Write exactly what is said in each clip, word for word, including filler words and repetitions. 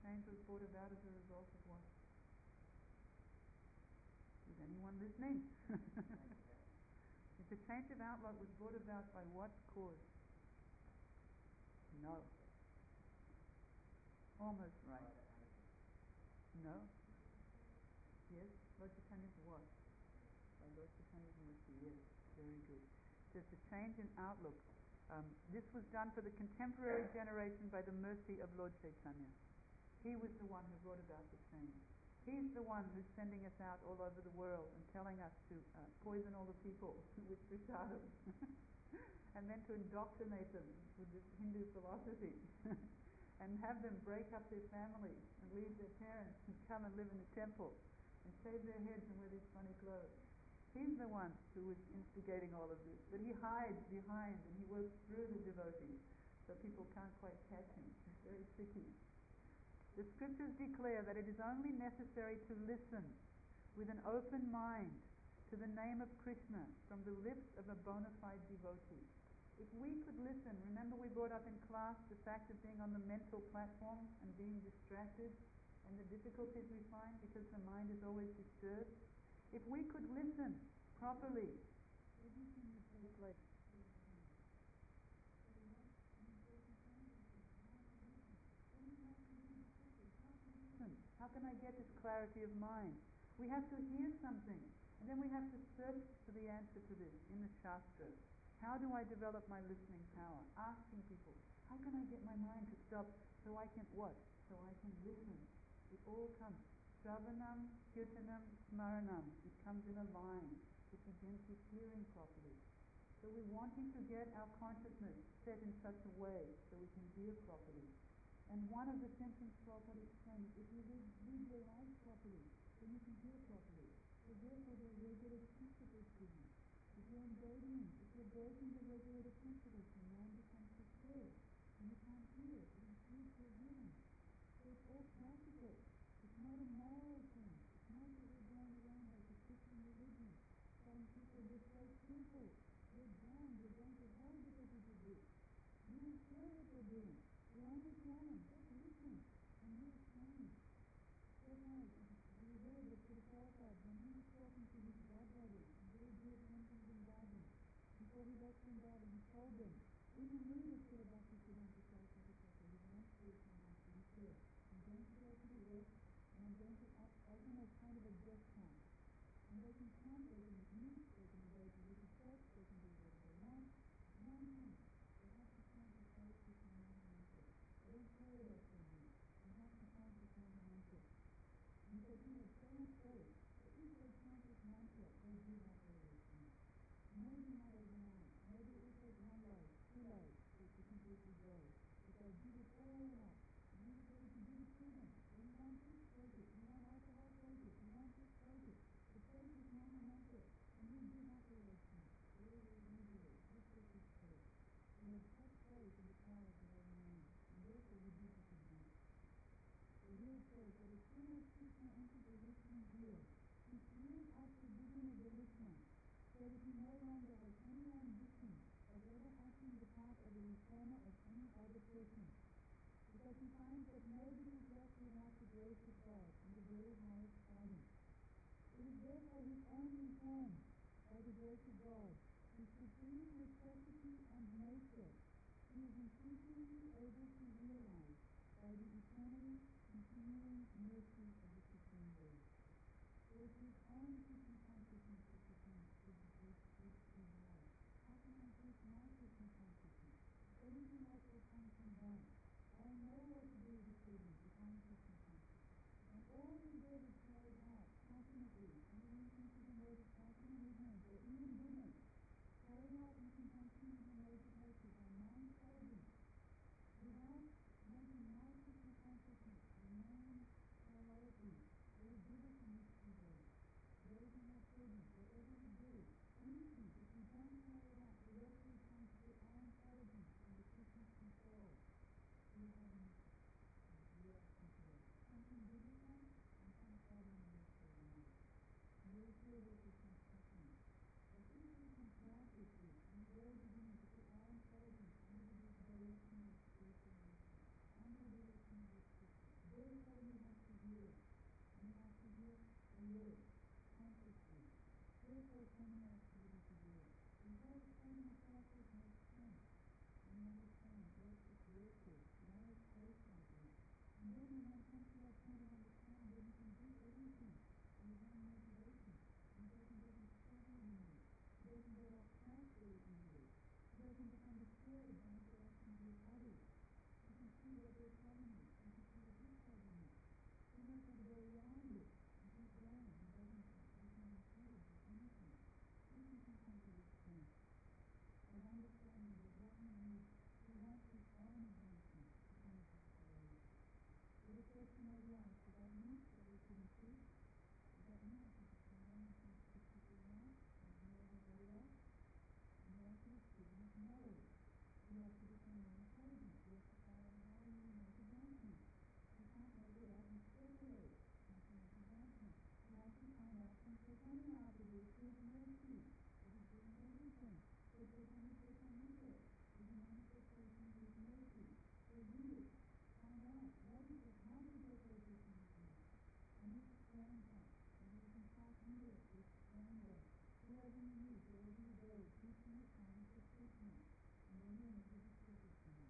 change was brought about as a result of what? Is anyone listening? If the change of outlook was brought about by what cause? No. Almost right. No. Yes, Lord Chaitanya's what? By Lord Chaitanya's mercy, yes. Very good. Just a change in outlook. Um, this was done for the contemporary generation by the mercy of Lord Chaitanya. He was the one who brought about the change. He's the one who's sending us out all over the world and telling us to uh, poison all the people with prasadam and then to indoctrinate them with this Hindu philosophy and have them break up their families and leave their parents and come and live in the temple and shave their heads and wear these funny clothes. He's the one who was instigating all of this, but he hides behind and he works through the devotees so people can't quite catch him. He's very tricky. The scriptures declare that it is only necessary to listen with an open mind to the name of Krishna from the lips of a bona fide devotee. If we could listen, remember we brought up in class the fact of being on the mental platform and being distracted and the difficulties we find because the mind is always disturbed. If we could listen properly, everything would take place. How can I get this clarity of mind? We have to hear something, and then we have to search for the answer to this in the Shastra. How do I develop my listening power? Asking people, how can I get my mind to stop so I can what? So I can listen. It all comes. Shravanam, Kirtanam, Smaranam. It comes in a line. It begins with hearing properly. So we're wanting to get our consciousness set in such a way so we can hear properly. And one of the sentencing Prabhupada explains, if you read, read your eyes properly, then you can hear properly. So therefore there are regulated principles given. If you're engaging, if you're breaking the regulated principles, your mind becomes disturbed, and you can't hear. It improves your hearing. So it's all practical. It's not a moral thing. It's not that we're going around like the Christian religion, telling people you're so sinful, you're damned, you're going to hell because you did this. You don't care what they're doing. You only tell them, just listen, and you explain. Just like we heard that Srila Prabhupada, when he was talking to his godbrothers, very dear temples in Vrindavan, before he left Vrindavan, he told them, in the mood of Srila Bhaktisiddhanta Saraswati Thakur, his own spiritual master, he said, I'm going to go to the West, and I'm going to open a kind of a guest house. And they can come, they can eat meat, they can engage in wicked sex, they can do whatever they want. One thing, they have to chant the Hare Krishna Mahamantra. They don't care what else they do. They have to chant this Mahamantra. And he said he had so much faith that if they chant this mantra, they do have their awakening. Maybe not overnight. Maybe it will take one life, two lives to, to completely grow. But they'll do it all enough. And he said if you give it to them, if you want this, take it. If you want alcohol, take it. If you want this, take it. But take this Mahamantra. And he did have their awakening. Very, very easily. This was his faith. He had such faith in the power of the Holy Name, and therefore he did what he did. So here it says that as soon as Krishna enters the listening ear, he clears up the vision of the listener, so that he no longer has any ambition of ever acting the part of the reformer of any other person, because he finds that nobody is left without the grace of God and the very highest pardon. It is therefore his own reform, by the grace of God, his supreme necessity and nature, he is increasingly able to realize by the eternally continuing mercy of the Supreme Lord. So it's his own Krishna consciousness that becomes which he has. How can I increase my Krishna consciousness? Everything else will come from that. I know what to do with the children if I'm Krishna conscious. And all the endeavors carried out passionately, under the influence of the mode of passion and ignorance, or even goodness, carried out in conjunction with the modes of nature by my intelligence, without making my Krishna consciousness the main priority, they will give us in these two days. Those in And then when I come to that point of understanding, then you can do everything. And you have motivation. And it doesn't get any trouble in you. It doesn't get all frustrated in you. It doesn't become disturbed by interactions with others. You can see what they're telling you. You can see what he's telling you. You're not going to go around it. You keep going. It doesn't become important or anything. If you can come to this point of understanding that what we need, we want this own advancement to come into this area. So the question might be asked, does that mean that we can improve? Does that mean I can just come down and think six people around and ignore everybody else? And the answer is given is no. We have to become more intelligent. We have to find out how we make advancement. We can't make it up and speculate how to make advancement. We have to find out from Chaitanya Mahaprabhu, His mercy, that He's doing everything. So Chaitanya Chaitamrita is a manifestation of His mercy. So read it. Find out what is it, how do we get there Chaitanya Mahaprabhu? And He explains that. And we can tap into it to explain that. Wherever you meet, wherever you go, keep in the silence of Chaitanya. And then you'll never be troubled from it.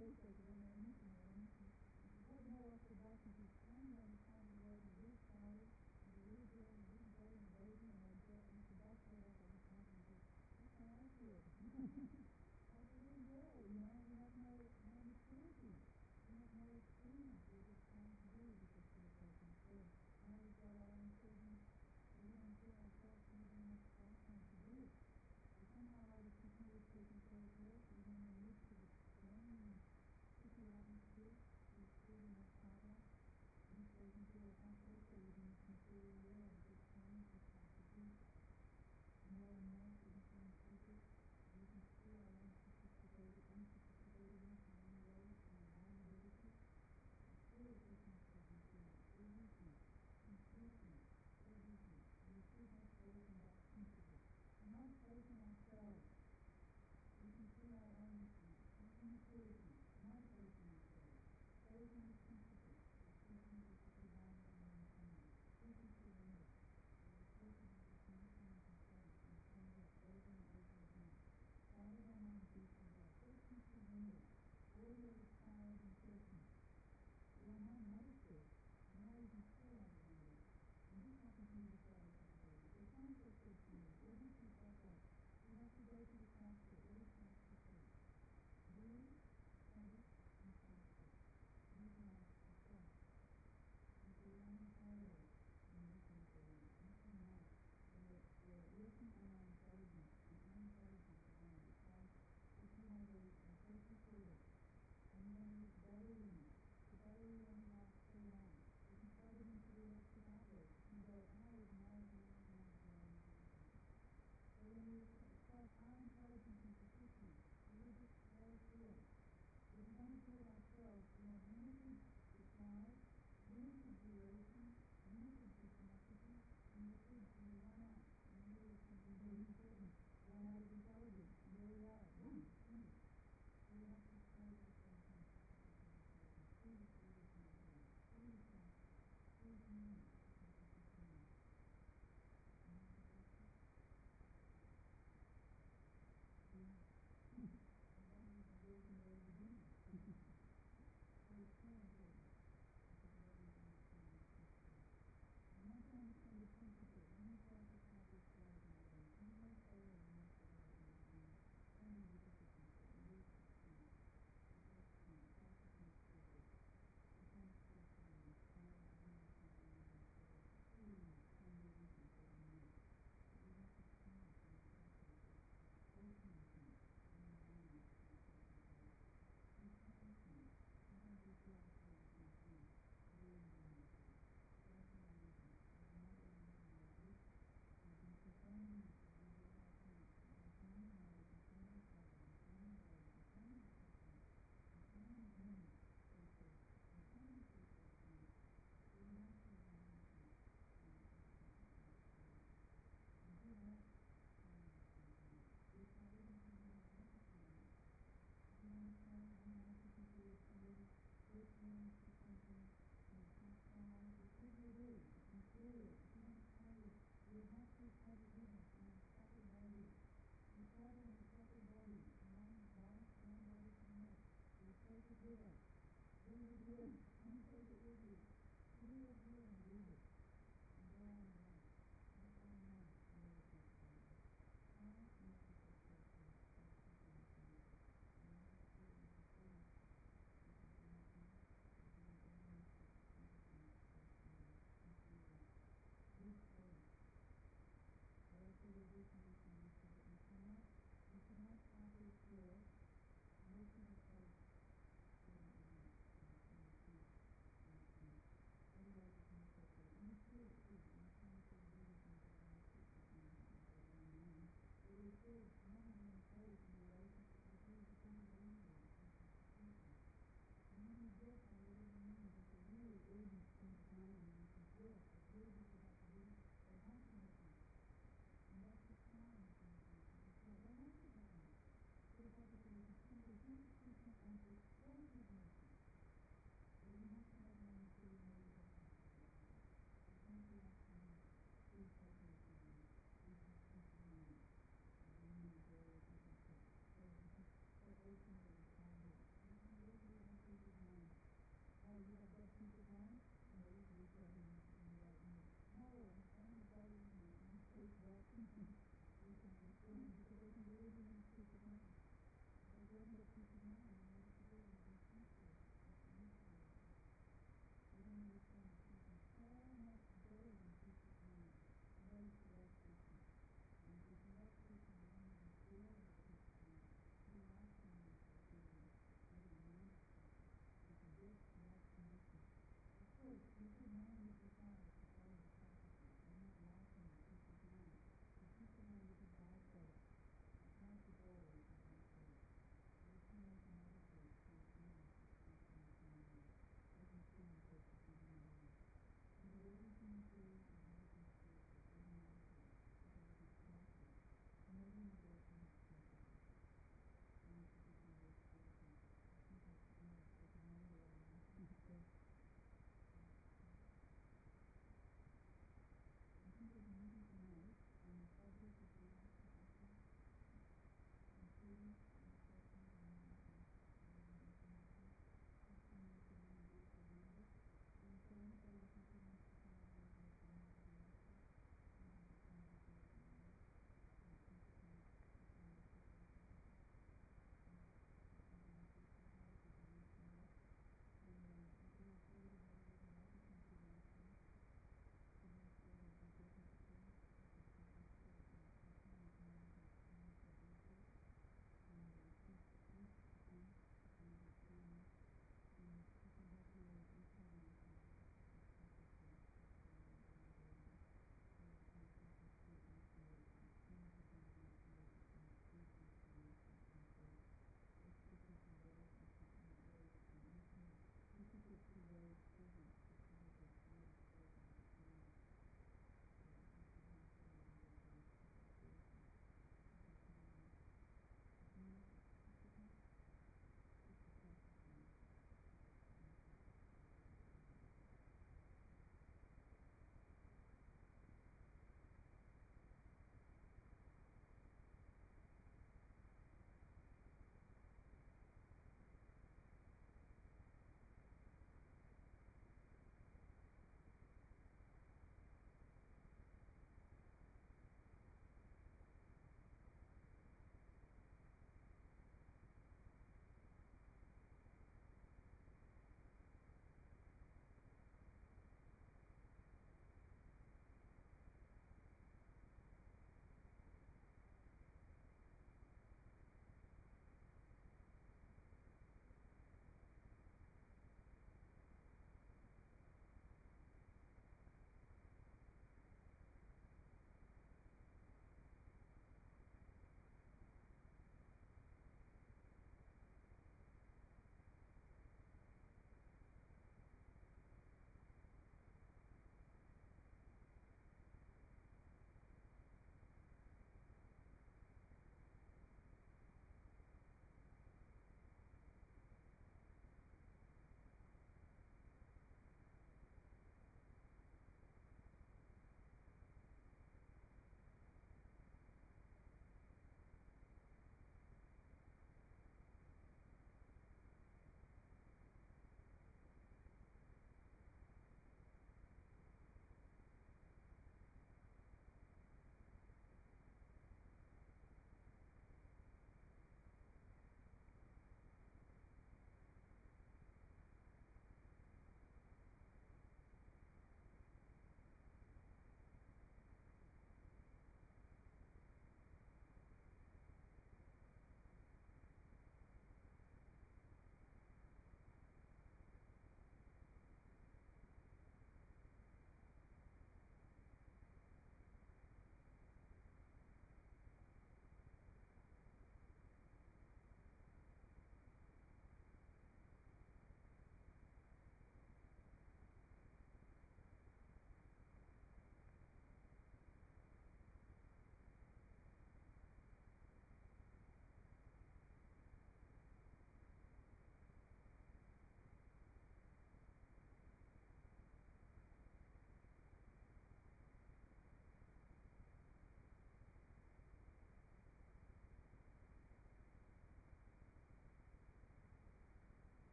because when they're missing, they're missing. What more seductive is standing on the side of the road with a little child, with a little girl, and a little boy, and a baby, and a girl, and it's a bus set up, and it's nothing to do. That's how I feel. Like a little girl, you know, we have no, no maturity. We have no experience. We're just trying to do because for the person is dead. Now we've got our own children. We don't feel ourselves to be very much qualified to do it. But somehow or other, Krishna was taking care of her, even in the midst of the stormy and tricky atmosphere. doesn't get peace of mind in order to do it and be peaceful, it's useless. We don't understand that something so much better than peace of mind. That is to love Krishna. And if you love Krishna, you don't even feel like peace of mind. You're asking yourself really whether you want peace. You can just love conditions. Of course, keep your mind as you follow to follow the practices. You're not lacking in peace of mind. The peace of mind is a byproduct. It's not the goal, it's a byproduct. Every time you can notice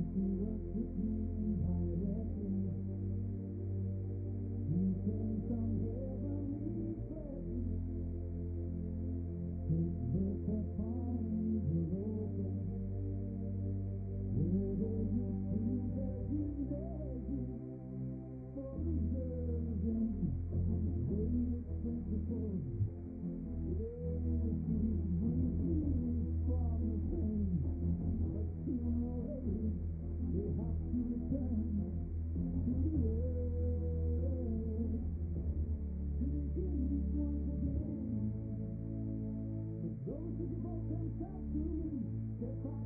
you worship me indirectly. You came from heavenly presence. Take birth upon Europa. Where there used to virgin Mary for observing various principles. Yeah, she released from the fame, but sooner or later they have to return to the earth to begin once again. But those who devote themselves to me shall cry